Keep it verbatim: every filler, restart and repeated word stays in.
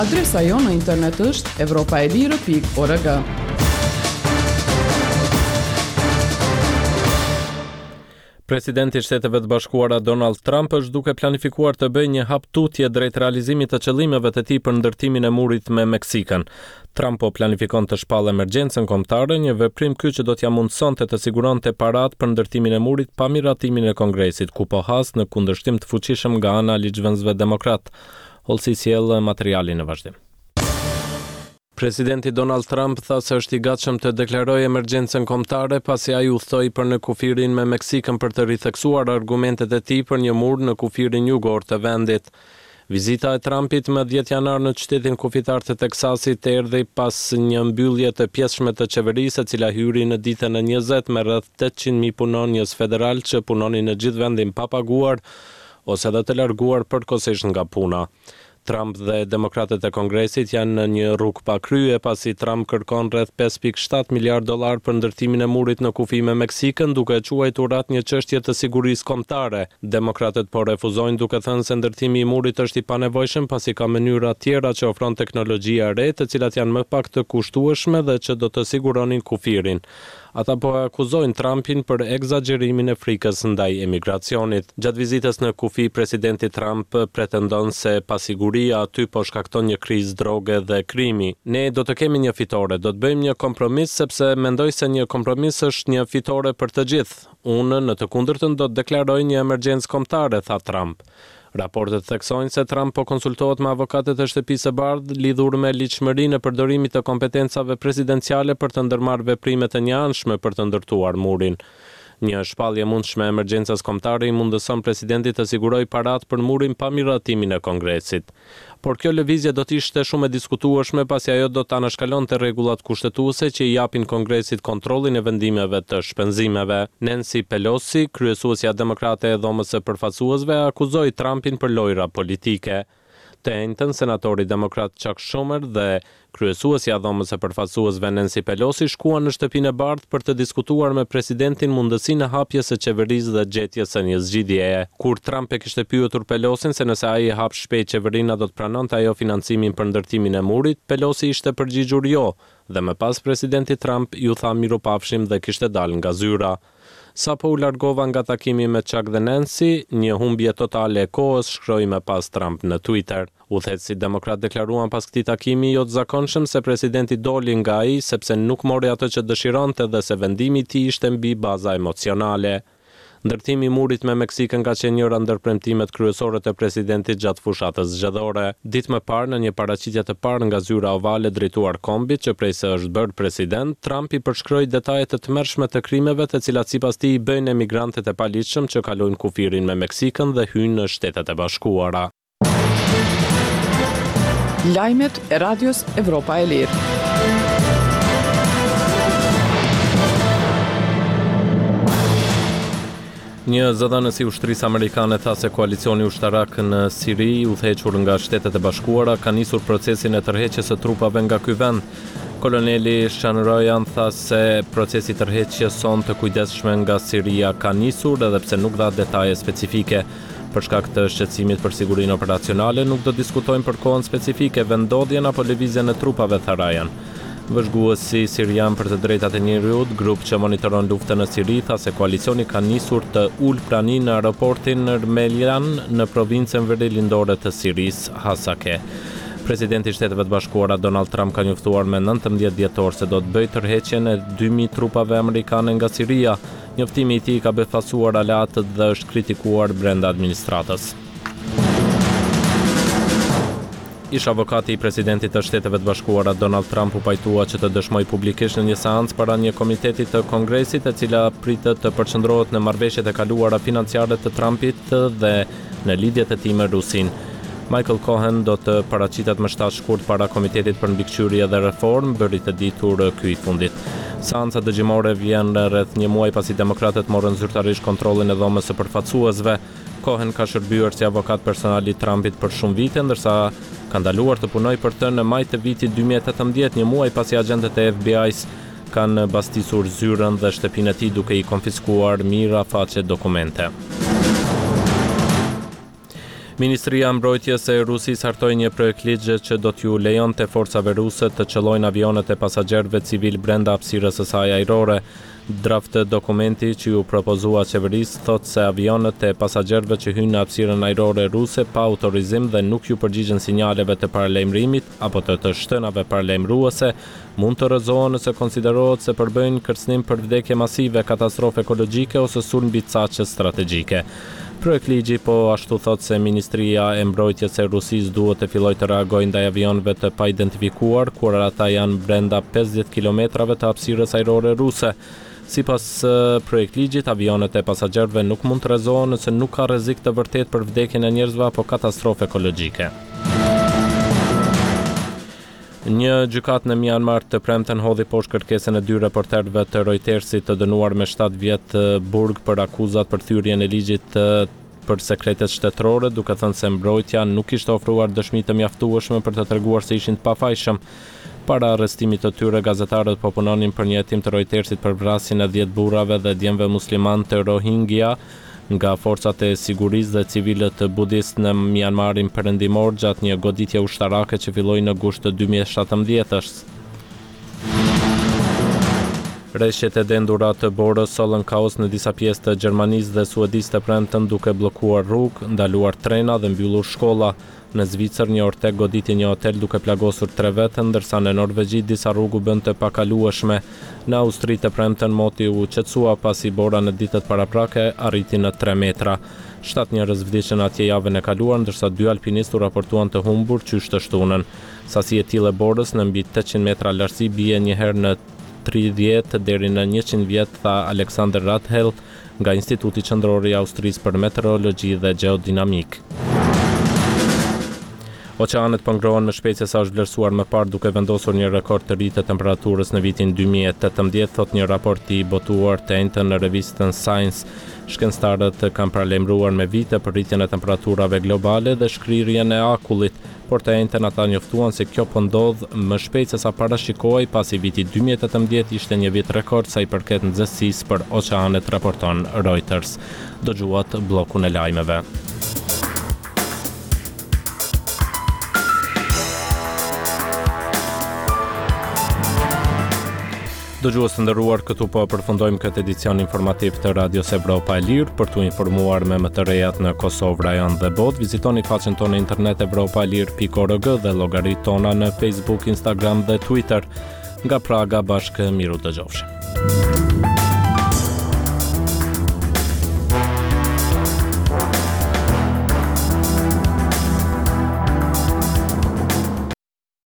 Adresa jonë në internet është evropaelirë pikë org. Presidenti i Shteteve të Bashkuara Donald Trump është duke planifikuar të bëjë një hap tutje drejt realizimit të qëllimeve të tij për ndërtimin e murit me Meksikën. Trump po planifikon të shpallë emergjencën kombëtare, një veprim ky që do t'ia mundsonte të siguronte parat për ndërtimin e murit pa miratimin e Kongresit, ku po has në kundërshtim të fuqishëm nga ana e ligjvënësve demokrat. Holsi sjell materialin në vazhdim. Presidenti Donald Trump tha se është i gatshëm të deklarojë emergjencën kombëtare pasi ai udhtoi për në kufirin me Meksikën për të ritheksuar argumentet e tij për një mur në kufirin jugor të vendit. Vizita e Trumpit më dhjetë janar në qytetin kufitar të Teksasit erdhi pas një mbyllje të pjesshme të qeverisë, e cila hyri në ditën e njëzet me rreth tetëqind mijë punonjës federal që punonin në gjithë vendin pa paguar ose dhe të larguar përkohësisht nga puna. Trump dhe demokratët e Kongresit janë në një rrugë pa krye pasi Trump kërkon rreth pesë pikë shtatë miliard dollar për ndërtimin e murit në kufi me Meksikën, duke quajtur atë një çështje të sigurisë kombëtare. Demokratët po refuzojnë duke thënë se ndërtimi i murit është i panevojshëm pasi ka mënyra tjera që ofron teknologjia e re, të cilat janë më pak të kushtueshme dhe që do të siguronin kufirin. Ata po akuzojnë Trumpin për egzagerimin e frikës ndaj emigracionit. Gjatë vizitës në kufi, presidenti Trump pretendon se pasiguria aty po shkakton një krizë droge dhe krimi. Ne do të kemi një fitore, do të bëjmë një kompromis sepse mendoj se një kompromis është një fitore për të gjithë. Unë në të kundërtën do të deklaroj një emergjencë kombëtare, tha Trump. Raportet theksojnë se Trump po konsultohet me avokatët e Shtëpisë së Bardhë lidhur me ligjshmërinë e përdorimit të kompetencave presidenciale për të ndërmarrë veprime të njëanshme për të ndërtuar murin. Një shpallje mundshme e emergjencës kombëtare i mundëson presidentit të sigurojë parat për murin pa miratimin e Kongresit. Por kjo lëvizje do të ishte shumë e diskutueshme pasi ajo do të anashkalonte rregullat kushtetuese që i japin Kongresit kontrollin e vendimeve të shpenzimeve. Nancy Pelosi, kryesuesja demokrate e Dhomës së Përfaqësuesve, akuzoi Trumpin për lojra politike. Të njëjtën, senatori demokrat Chuck Schumer dhe kryesuesja e Dhomës së Përfaqësuesve Nancy Pelosi shkuan në Shtëpinë e Bardhë për të diskutuar me presidentin mundësinë e hapjes së qeverisë dhe gjetjes së një zgjidhjeje. Kur Trump e kishte pyetur Pelosin se nëse ai e hap shpejt qeverinë do të pranonte ajo financimin për ndërtimin e murit, Pelosi ishte përgjigjur jo, dhe më pas presidenti Trump ju tha mirupafshim dhe kishte dalë nga zyra. Sa po u largova nga takimi me Chuck dhe Nancy, një humbje totale e kohës, shkroi më pas Trump në Twitter. Udhëheqësit demokrat deklaruan pas këtij takimi jo të zakonshëm se presidenti doli nga ai sepse nuk mori atë që dëshironte dhe se vendimi i tij ishte mbi baza emocionale. Ndërtimi i murit me Meksikën ka qenë njëra ndër premtimet kryesore të presidentit gjatë fushatës zgjedhore. Ditë më parë, në një paraqitje të parë nga zyra ovale drejtuar kombit, që prej se është bërë president, Trump i përshkroi detajet të tmerrshme të krimeve të cilat sipas tij i bëjnë emigrantët e paligjshëm që kalojnë kufirin me Meksikën dhe hyjnë në Shtetet e Bashkuara. Lajmet e Radios Evropa e Lirë. Një zëdhënës i ushtrisë amerikane tha se koalicioni ushtarak në Siri, udhëhequr nga Shtetet e Bashkuara, ka nisur procesin e tërheqjes së trupave nga ky vend. Koloneli Sean Ryan tha se procesi i tërheqjes son të kujdesshëm nga Siria ka nisur, edhe pse nuk dha detaje specifike. Për shkak të shqetësimit për sigurinë operacionale, nuk do diskutojmë për kohën specifike, vendodhjen apo lëvizjen e trupave, tha Ryan. Vëzhguesi sirian për të drejtat e njerëzit, grup që monitoron luftën në Siri, tha se koalicioni ka nisur të ulë praninë në aeroportin Melian në provincën verilandore të Sirisë, Hasake. Presidenti i Shteteve të Bashkuara Donald Trump ka njoftuar me nëntëmbëdhjetë dhjetor se do të bëjë tërheqjen e dy mijë trupave amerikane nga Siria. Njoftimi i tij ka befasuar aleatët dhe është kritikuar brenda administratës. Ish avokati i presidentit të Shteteve të Bashkuara Donald Trump u pajtua që të dëshmoj publikisht në një seancë para një komiteti të Kongresit, e cila pritet të përqendrohet në marrëveshjet e kaluara financiare të Trumpit dhe në lidhjet e tij me Rusinë. Michael Cohen do të paraqitet më shtatë shkurt para Komitetit për Mbikëqyrje dhe Reformë, bëri të ditur ky i fundit. Seanca dëgjimore vjen rreth një muaj pasi demokratët morën zyrtarisht kontrollin e Dhomës së Përfaqësuesve. Cohen ka shërbyer si avokat personal i Trumpit për shumë vite, ndërsa ka ndaluar të punojë për të në maj të vitit dy mijë e tetëmbëdhjetë, një muaj pasi agentët e F B I-s kanë bastisur zyrën dhe shtëpinë e tij duke i konfiskuar mijëra faqe dokumente. Ministria e Mbrojtjes e Rusisë hartoi një projekt ligje që do t'ju lejonte forcave ruse të çellojnë avionet e pasagerëve civil brenda hapësirës së saj ajrore. Draft dokumenti që ju propozua qeverisë thotë se avionet e pasagerëve që hyjnë në hapësirën ajrore ruse pa autorizim dhe nuk ju përgjigjen sinjaleve të paralajmërimit apo të të shtënave paralajmëruese mund të rrëzohen nëse konsiderohet se përbëjnë kërcënim për vdekje masive, katastrofë ekologjike ose sulm mbi caqe strategjike. Projekt ligji po ashtu thot se Ministria e Mbrojtjes e Rusisë duhet të fillojë të reagojë ndaj avionëve të paidentifikuar kur ata janë brenda pesëdhjetë kilometrave të hapësirës ajrore ruse. Sipas projekt ligjit, avionet e pasagerëve nuk mund të rrezohen nëse nuk ka rrezik të vërtetë për vdekjen e njerëzve apo katastrofë ekologjike. Një gjykatë në Myanmar të premten hodhi poshtë kërkesën e dy reporterëve të Reutersit të dënuar me shtatë vjet burg për akuzat për thyrjen e ligjit për sekretet shtetërore, duke thënë se mbrojtja nuk kishte ofruar dëshmi të mjaftueshme për të treguar se ishin të pafajshëm. Para arrestimit të tyre, gazetarët po punonin për një hetim të Reutersit për vrasjen e dhjetë burrave dhe djemve musliman të Rohingya nga forcat e sigurisë dhe civilët budist në Myanmarin perëndimor gjatë një goditje ushtarake që filloi në gusht të dy mijë e shtatëmbëdhjetës. Rreshtet e dendura të Borës sollën kaos në disa pjesë të Gjermanisë dhe Suedisë të premten duke bllokuar rrugë, ndaluar trena dhe mbyllur shkolla. Në Zvicër një ortek goditi një hotel duke plagosur tre vete, ndërsa në Norvegji disa rrugë u bën të pakalueshme. Në Austri të premten moti u qetësua pasi bora në ditët paraprake arriti në tre metra. Shtat njerëz vdiqën atje javën e kaluar, ndërsa dy alpinistë u raportuan të humbur qysh të shtunën. Sasi e tillë e borës në mbi tetëqind metra lartësi bie një herë në tridhjetë deri në njëqind vjet, tha Alexander Rathel nga Instituti Qendror i Austrisë për Meteorologji dhe Gjeodinamik. Oqeanet po ngrohen më shpejt se sa është vlerësuar më parë, duke vendosur një rekord të ri të temperaturës në vitin dy mijë e tetëmbëdhjetë, thot një raport i botuar të njëjtën në revistën Science. Shkencëtarët kanë paralajmëruar me vite për rritjen e temperaturave globale dhe shkrirjen e akullit, por të njëjtën ata njoftuan se kjo po ndodh më shpejt se sa parashikohej, pasi viti dy mijë e tetëmbëdhjetë ishte një vit rekord sa i përket nxehtësisë për oqeanet, raporton Reuters. Dëgjuat bllokun e lajmeve. Dëgjues të nderuar, këtu po përfundojmë këtë edicion informativ të Radios Evropa e Lirë. Për t'u informuar me më të rejat në Kosovë, rajon dhe botë, vizitoni faqen tonë internet evropa lir pikë org dhe llogaritë tona në Facebook, Instagram dhe Twitter. Nga Praga bashkë miru dëgjofshim.